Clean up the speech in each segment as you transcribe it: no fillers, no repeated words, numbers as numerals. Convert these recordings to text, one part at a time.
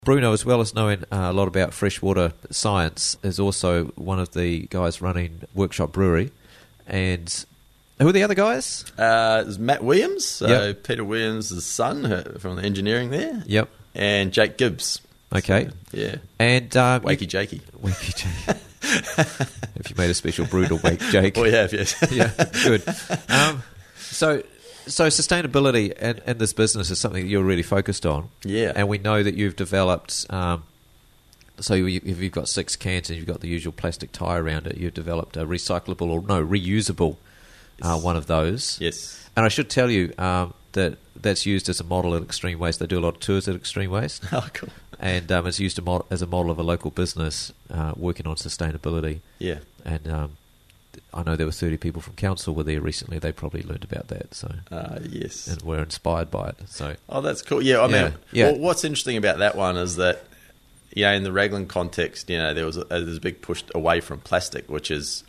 Bruno, as well as knowing a lot about freshwater science, is also one of the guys running Workshop Brewery. And who are the other guys? There's Matt Williams, Yep. Peter Williams' son from the engineering there. Yep. And Jake Gibbs. Okay. So, yeah. And Wakey Jakey. Wakey Jake. Have you made a special brew to wake Jake? We have, yes. Yeah, good. So sustainability in this business is something that you're really focused on. Yeah. And we know that you've developed, so if you've got 6 cans and you've got the usual plastic tie around it, you've developed a reusable one of those. Yes. And I should tell you that's used as a model at Extreme Waste. They do a lot of tours at Extreme Waste. Oh, cool. And it's used as a model of a local business working on sustainability. Yeah. And I know there were 30 people from council were there recently. They probably learned about that, so yes, and were inspired by it. So, that's cool. Yeah, I mean, yeah. Well, what's interesting about that one is that, in the Raglan context, there's a big push away from plastic, which is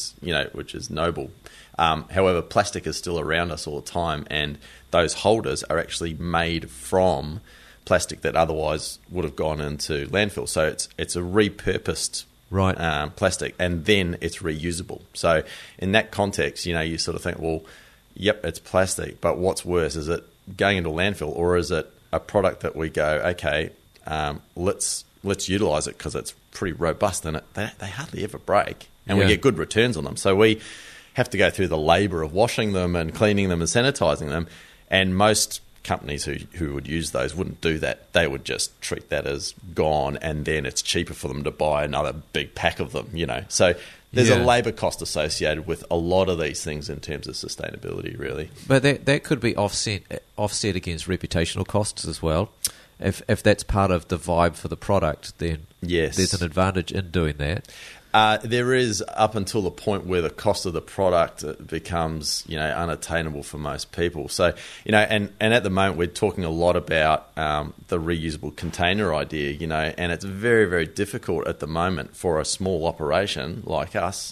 noble. However, plastic is still around us all the time, and those holders are actually made from plastic that otherwise would have gone into landfill. So it's a repurposed plastic, and then it's reusable. So in that context, you sort of think, well, yep, it's plastic, but what's worse, is it going into landfill, or is it a product that we go, okay, let's utilise it because it's pretty robust and they hardly ever break, and we get good returns on them. So we have to go through the labour of washing them and cleaning them and sanitising them, and most companies who would use those wouldn't do that. They would just treat that as gone, and then it's cheaper for them to buy another big pack of them, So there's a labour cost associated with a lot of these things in terms of sustainability, really. But that could be offset against reputational costs as well. If that's part of the vibe for the product, then there's an advantage in doing that. There is, up until the point where the cost of the product becomes, unattainable for most people. So, and at the moment we're talking a lot about the reusable container idea, and it's very, very difficult at the moment for a small operation like us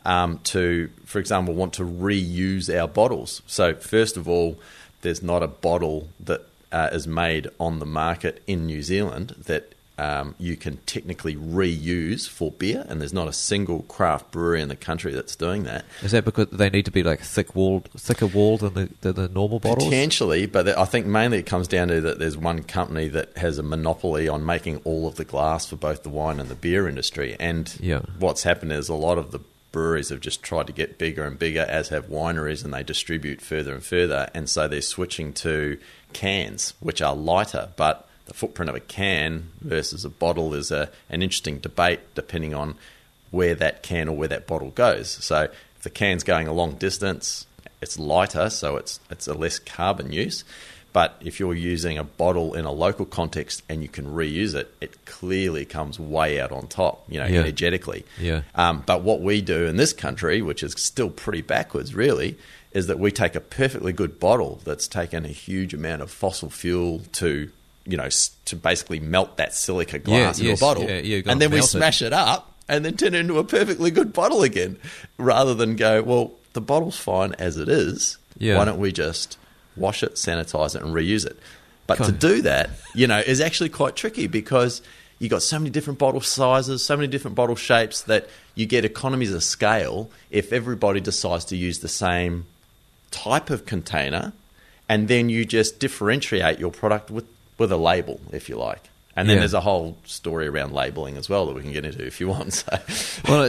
to, for example, want to reuse our bottles. So, first of all, there's not a bottle that is made on the market in New Zealand that you can technically reuse for beer, and there's not a single craft brewery in the country that's doing that. Is that because they need to be like thicker walled than the normal bottles? Potentially, but I think mainly it comes down to that there's one company that has a monopoly on making all of the glass for both the wine and the beer industry. And what's happened is a lot of the breweries have just tried to get bigger and bigger, as have wineries, and they distribute further and further. And so they're switching to cans, which are lighter, but the footprint of a can versus a bottle is an interesting debate depending on where that can or where that bottle goes. So if the can's going a long distance, it's lighter, so it's a less carbon use. But if you're using a bottle in a local context and you can reuse it, it clearly comes way out on top, energetically. Yeah. But what we do in this country, which is still pretty backwards really, is that we take a perfectly good bottle that's taken a huge amount of fossil fuel to basically melt that silica glass into a bottle. And then we smash it up and then turn it into a perfectly good bottle again, rather than go, well, the bottle's fine as it is. Yeah. Why don't we just wash it, sanitize it, and reuse it? But to do that, is actually quite tricky, because you got so many different bottle sizes, so many different bottle shapes, that you get economies of scale if everybody decides to use the same type of container, and then you just differentiate your product with a label, if you like. And then there's a whole story around labelling as well that we can get into if you want. So. Well,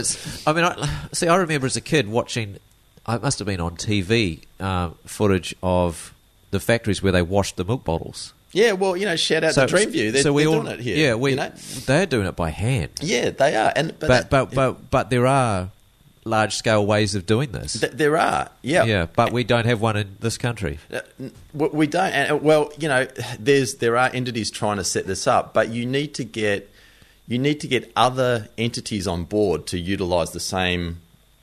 I remember as a kid watching, I must have been on TV, footage of the factories where they washed the milk bottles. Yeah, well, shout out to Dreamview. They're doing it here. Yeah, they're doing it by hand. Yeah, they are. But there are large-scale ways of doing this. There are, yeah. Yeah, but we don't have one in this country. We don't. And, there are entities trying to set this up, but you need to get other entities on board to utilise the same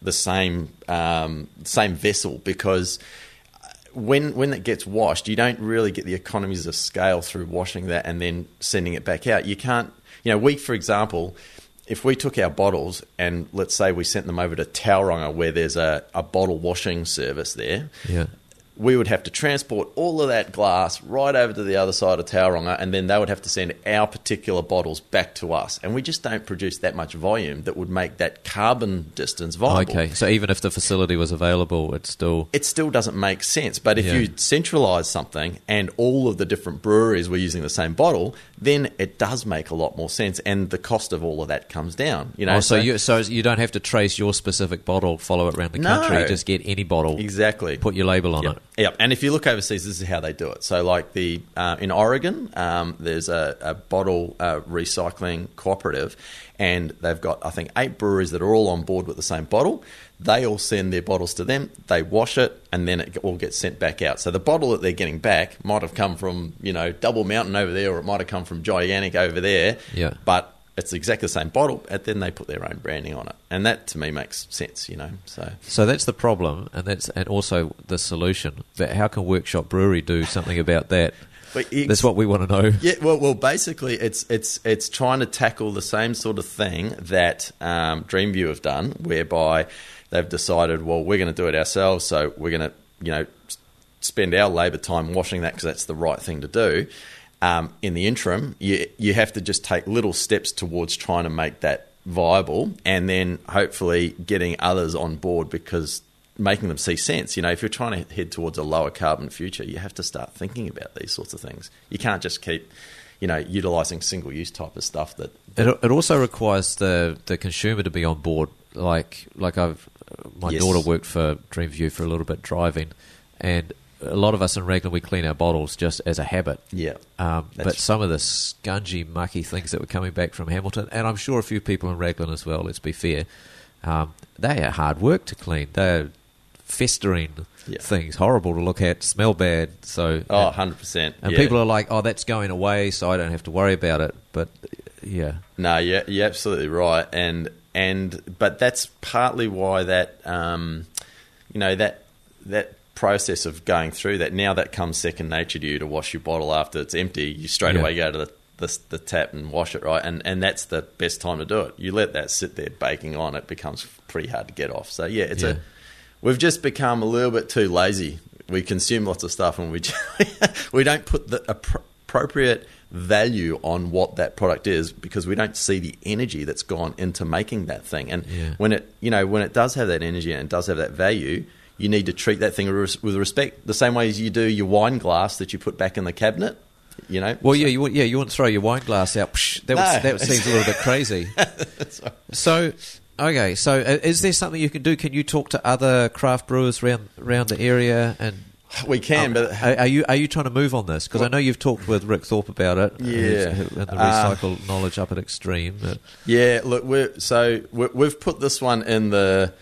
vessel, because when it gets washed, you don't really get the economies of scale through washing that and then sending it back out. You can't. We, for example, if we took our bottles and let's say we sent them over to Tauranga, where there's a bottle washing service there, we would have to transport all of that glass right over to the other side of Tauranga, and then they would have to send our particular bottles back to us. And we just don't produce that much volume that would make that carbon distance viable. Okay, so even if the facility was available, it still doesn't make sense. But if you centralise something and all of the different breweries were using the same bottle, then it does make a lot more sense, and the cost of all of that comes down. You know, so you don't have to trace your specific bottle, follow it around the country. You just get any bottle, exactly, put your label on it. Yep, and if you look overseas, this is how they do it. So, like in Oregon, there's a bottle recycling cooperative, and they've got, I think, 8 breweries that are all on board with the same bottle. They all send their bottles to them, they wash it, and then it all gets sent back out. So the bottle that they're getting back might have come from, Double Mountain over there, or it might have come from Gigantic over there. Yeah. But it's exactly the same bottle, and then they put their own branding on it. And that, to me, makes sense, So that's the problem, and also the solution. But how can Workshop Brewery do something about that? That's what we want to know. Yeah, well, basically, it's trying to tackle the same sort of thing that Dreamview have done, whereby they've decided, well, we're going to do it ourselves, so we're going to, spend our labour time washing that because that's the right thing to do. In the interim, you have to just take little steps towards trying to make that viable, and then hopefully getting others on board, because making them see sense. If you're trying to head towards a lower carbon future, you have to start thinking about these sorts of things. You can't just keep, utilising single-use type of stuff. It also requires the consumer to be on board. Like my daughter worked for Dreamview for a little bit driving, and a lot of us in Raglan, we clean our bottles just as a habit. Yeah. But some of the scungy, mucky things that were coming back from Hamilton, and I'm sure a few people in Raglan as well, let's be fair, they are hard work to clean. They're festering things, horrible to look at, smell bad. So 100%. And people are like, that's going away, so I don't have to worry about it. But, yeah. No, you're absolutely right. But that's partly why that, that process of going through that, now that comes second nature to you, to wash your bottle after it's empty. You straight away go to the tap and wash it, right? And that's the best time to do it. You let that sit there baking on, it becomes pretty hard to get off. So we've just become a little bit too lazy. We consume lots of stuff, and we don't put the appropriate value on what that product is, because we don't see the energy that's gone into making that thing. And when it does have that energy and it does have that value, you need to treat that thing with respect, the same way as you do your wine glass that you put back in the cabinet. Well, you wouldn't throw your wine glass out. That seems a little bit crazy. So, okay. So, is there something you can do? Can you talk to other craft brewers around the area? And we can, but are you trying to move on this? Because I know you've talked with Rick Thorpe about it. And the recycle knowledge up at Extreme. Yeah. Look, we've put this one in the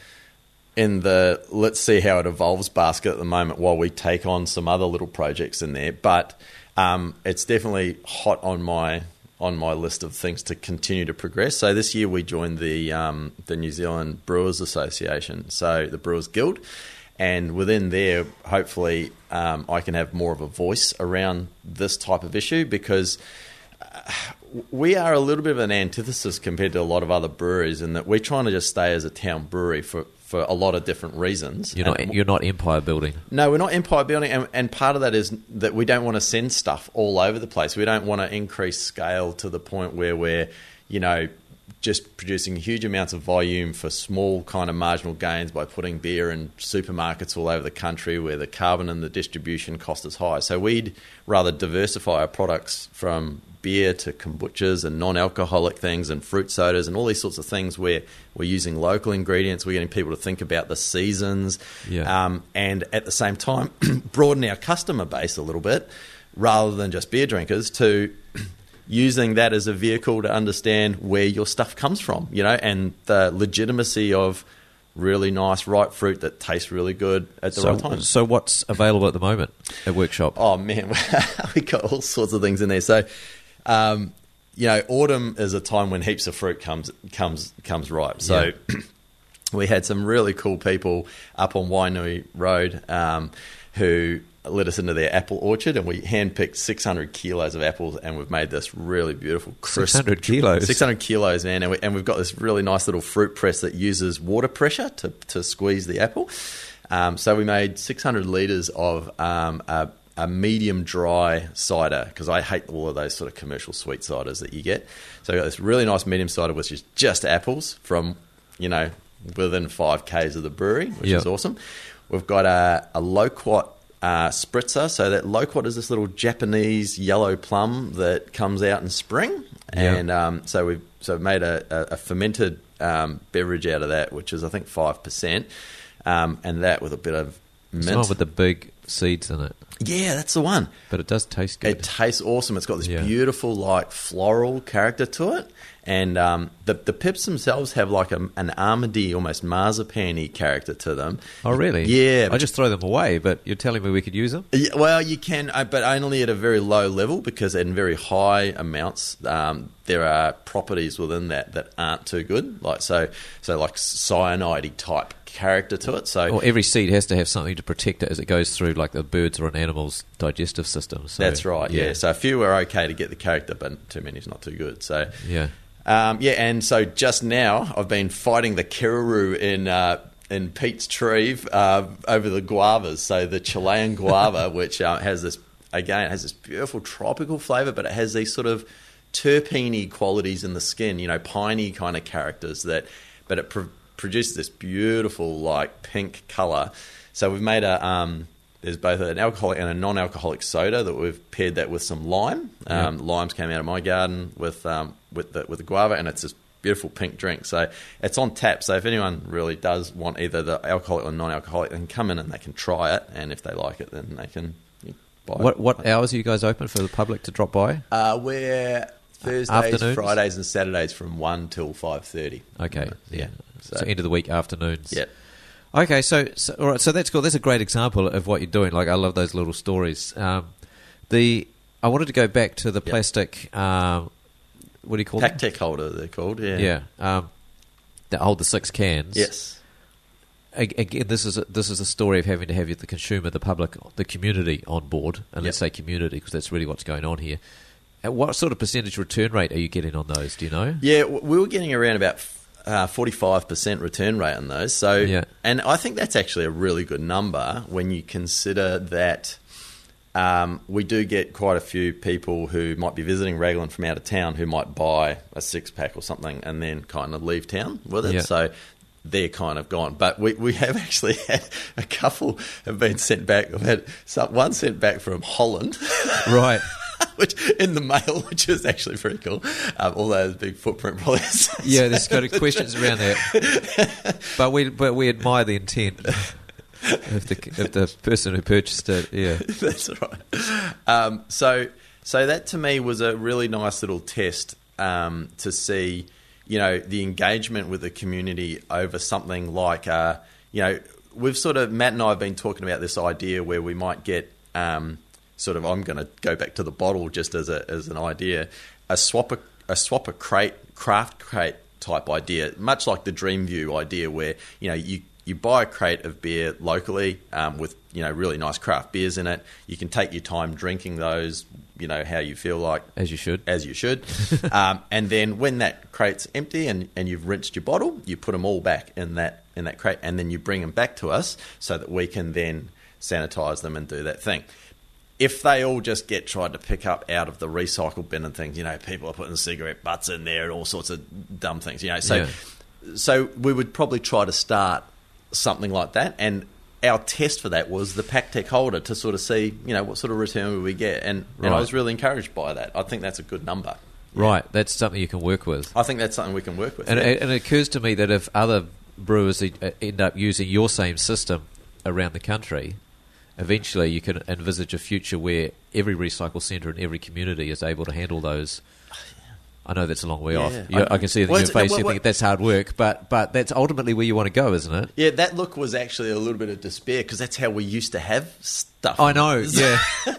let's see how it evolves basket at the moment, while we take on some other little projects in there. But it's definitely hot on my list of things to continue to progress. So this year we joined the New Zealand Brewers Association, so the Brewers Guild, and within there, hopefully, I can have more of a voice around this type of issue, because we are a little bit of an antithesis compared to a lot of other breweries, in that we're trying to just stay as a town brewery for a lot of different reasons. You're not empire building. No, we're not empire building, and part of that is that we don't want to send stuff all over the place. We don't want to increase scale to the point where we're, just producing huge amounts of volume for small kind of marginal gains by putting beer in supermarkets all over the country where the carbon and the distribution cost is high. So we'd rather diversify our products from beer to kombuchas and non-alcoholic things and fruit sodas and all these sorts of things where we're using local ingredients. We're getting people to think about the seasons, and at the same time broaden our customer base a little bit, rather than just beer drinkers, to using that as a vehicle to understand where your stuff comes from, and the legitimacy of really nice ripe fruit that tastes really good at the right time. So what's available at the moment at Workshop? Oh man, we got all sorts of things in there. So autumn is a time when heaps of fruit comes ripe. So we had some really cool people up on Wainui Road who let us into their apple orchard, and we handpicked 600 kilos of apples, and we've made this really beautiful crisp 600 kilos 600 kilos, man. And we've got this really nice little fruit press that uses water pressure to squeeze the apple. So we made 600 litres of a medium dry cider, because I hate all of those sort of commercial sweet ciders that you get. So we got this really nice medium cider, which is just apples from, within 5 k's of the brewery, which is awesome. We've got a loquat spritzer. So that loquat is this little Japanese yellow plum that comes out in spring. And so we've made a fermented beverage out of that, which is, I think, 5%. And that with a bit of mint. It's the one with the big seeds in it. Yeah, that's the one. But it does taste good. It tastes awesome. It's got this beautiful, floral character to it. And the pips themselves have like an almondy, almost marzipan-y character to them. Oh, really? Yeah. I just throw them away, but you're telling me we could use them? Yeah, well, you can, but only at a very low level, because in very high amounts, there are properties within that aren't too good. Like like cyanide type character to it. So every seed has to have something to protect it as it goes through, like the birds or an animal's digestive system. So, that's right. Yeah. So a few are okay to get the character, but too many is not too good. So and so just now I've been fighting the Kiraroo in Pete's Tree over the guavas. So the Chilean guava, which has this beautiful tropical flavour, but it has these sort of terpene-y qualities in the skin, piney kind of characters but it produces this beautiful pink colour. So we've made there's both an alcoholic and a non-alcoholic soda that we've paired that with some lime. Limes came out of my garden with the guava, and it's this beautiful pink drink. So it's on tap. So if anyone really does want either the alcoholic or non-alcoholic, they can come in and they can try it. And if they like it, then they can buy it. What hours are you guys open for the public to drop by? We're Thursdays, afternoons? Fridays, and Saturdays from 1 till 5:30. Okay, So end of the week afternoons. Yeah. Okay, so all right, so that's cool. That's a great example of what you're doing. I love those little stories. I wanted to go back to the plastic. What do you call it? PakTech holder, they're called. Yeah. Yeah. That hold the 6 cans. Yes. Again, this is a story of having to have the consumer, the public, the community on board, and let's say community because that's really what's going on here. At what sort of percentage return rate are you getting on those? Do you know? Yeah, we were getting around about 45% return rate on those. So, and I think that's actually a really good number when you consider that we do get quite a few people who might be visiting Raglan from out of town who might buy a 6-pack or something and then kind of leave town with it. Yeah. So they're kind of gone. But we have actually had a couple have been sent back. We've had one sent back from Holland. Right. Which in the mail, which is actually pretty cool. Although there's a big footprint probably. Yeah, there's got questions around that. But we admire the intent of the person who purchased it. Yeah, that's right. So that to me was a really nice little test to see, the engagement with the community over something like, we've sort of Matt and I have been talking about this idea where we might get. I'm going to go back to the bottle just as an idea, a swap a crate, craft crate type idea, much like the Dreamview idea, where you buy a crate of beer locally with really nice craft beers in it. You can take your time drinking those, how you feel like, as you should, and then when that crate's empty and you've rinsed your bottle, you put them all back in that crate, and then you bring them back to us so that we can then sanitize them and do that thing. If they all just get tried to pick up out of the recycle bin and things, people are putting cigarette butts in there and all sorts of dumb things, So we would probably try to start something like that. And our test for that was the PakTech holder to sort of see, what sort of return would we get. And I was really encouraged by that. I think that's a good number. Yeah. Right. That's something you can work with. I think that's something we can work with. And it occurs to me that if other brewers end up using your same system around the country, eventually you can envisage a future where every recycle centre in every community is able to handle those. I know that's a long way off. I can see it in your face. You think that's hard work, but that's ultimately where you want to go, isn't it? Yeah, that look was actually a little bit of despair because that's how we used to have stuff. I know, yeah.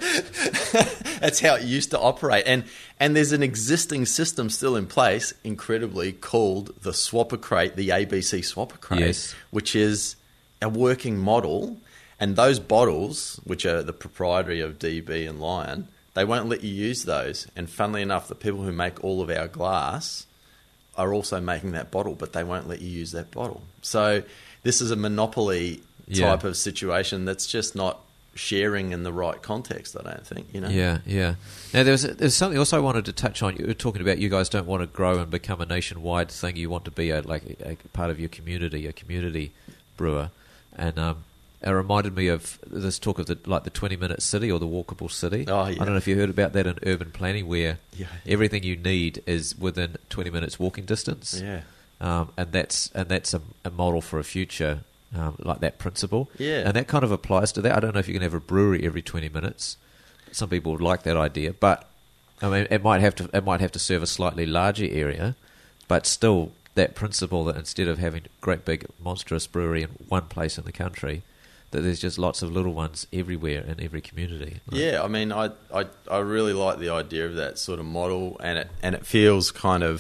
That's how it used to operate. And there's an existing system still in place, incredibly, called the Swapper Crate, the ABC Swapper Crate, which is a working model. And those bottles, which are the proprietary of DB and Lion, they won't let you use those. And funnily enough, the people who make all of our glass are also making that bottle, but they won't let you use that bottle. So this is a monopoly type of situation that's just not sharing in the right context, I don't think, you know. Yeah. Now, there's something else I wanted to touch on. You were talking about you guys don't want to grow and become a nationwide thing. You want to be a part of your community, a community brewer. And it reminded me of this talk of the 20-minute city or the walkable city. Oh, yeah. I don't know if you heard about that in urban planning, where everything you need is within 20 minutes walking distance. Yeah. And that's a model for a future. Like that principle, and that kind of applies to that. I don't know if you can have a brewery every 20 minutes. Some people would like that idea, but I mean, it might have to serve a slightly larger area, but still that principle that instead of having a great big monstrous brewery in one place in the country, that there's just lots of little ones everywhere in every community. Yeah, I mean, I really like the idea of that sort of model, and it feels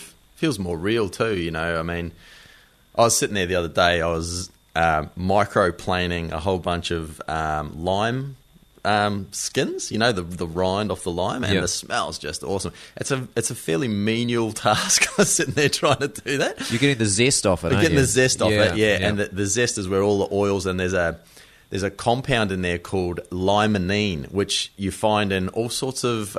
more real too. You know, I mean, I was sitting there the other day. I was microplaning a whole bunch of lime skins, you know, the rind off the lime, and the smell's just awesome. It's a fairly menial task. I was sitting there trying to do that. You're getting the zest off it, You're getting the zest off it, yeah. And the zest is where all the oils, and there's a compound in there called limonene, which you find in all sorts of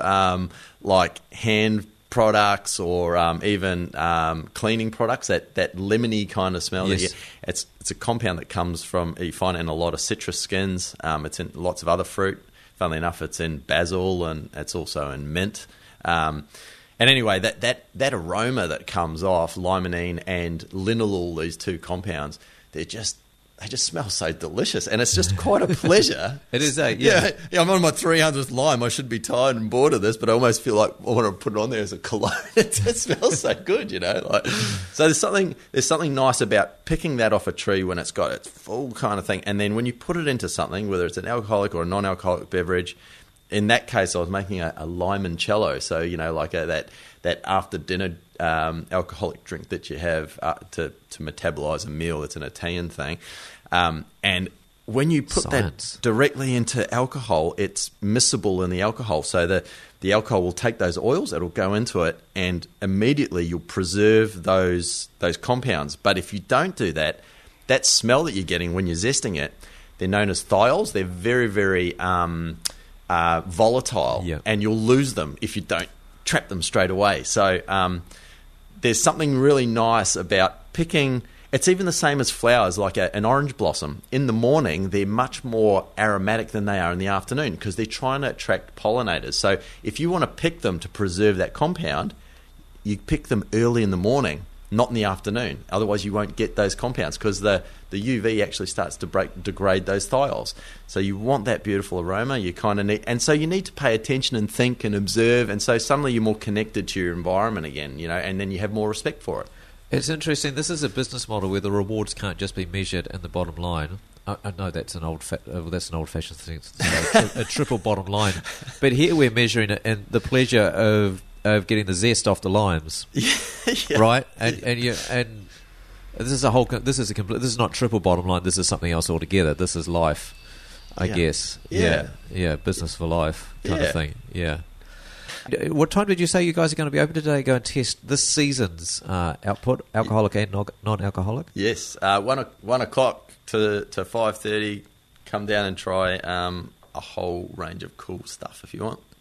like hand products or even cleaning products, that lemony kind of smell. Yes. It's a compound that comes from, you find it in a lot of citrus skins. It's in lots of other fruit. Funnily enough, it's in basil, and it's also in mint. And anyway, that aroma that comes off limonene and linalool, these two compounds, they just smell so delicious, and it's just quite a pleasure. It is, yeah. I'm on my 300th lime. I should be tired and bored of this, but I almost feel like I want to put it on there as a cologne. It smells so good, you know. So there's something nice about picking that off a tree when it's got its full kind of thing, and then when you put it into something, whether it's an alcoholic or a non-alcoholic beverage. In that case, I was making a limoncello, so you know, like that after dinner alcoholic drink that you have to metabolise a meal. It's an Italian thing. And when you put that directly into alcohol, it's miscible in the alcohol. So the alcohol will take those oils, it'll go into it, and immediately you'll preserve those compounds. But if you don't do that, that smell that you're getting when you're zesting it, they're known as thiols. They're very, very volatile, and you'll lose them if you don't trap them straight away. So there's something really nice about picking. It's even the same as flowers, like an orange blossom. In the morning, they're much more aromatic than they are in the afternoon because they're trying to attract pollinators. So if you want to pick them to preserve that compound, you pick them early in the morning, not in the afternoon. Otherwise, you won't get those compounds because the UV actually starts to degrade those thiols. So you want that beautiful aroma. You kind of need, and so you need to pay attention and think and observe. And so suddenly you're more connected to your environment again, you know, and then you have more respect for it. It's interesting. This is a business model where the rewards can't just be measured in the bottom line. I know that's an old-fashioned thing, a triple bottom line. But here we're measuring it in the pleasure of getting the zest off the limes, right? And this is this is not triple bottom line. This is something else altogether. This is life, I guess. Yeah, business for life kind of thing. Yeah. What time did you say you guys are going to be open today? Go and test this season's output, alcoholic and non-alcoholic. Yes, 1 o'clock to 5:30. Come down and try a whole range of cool stuff if you want.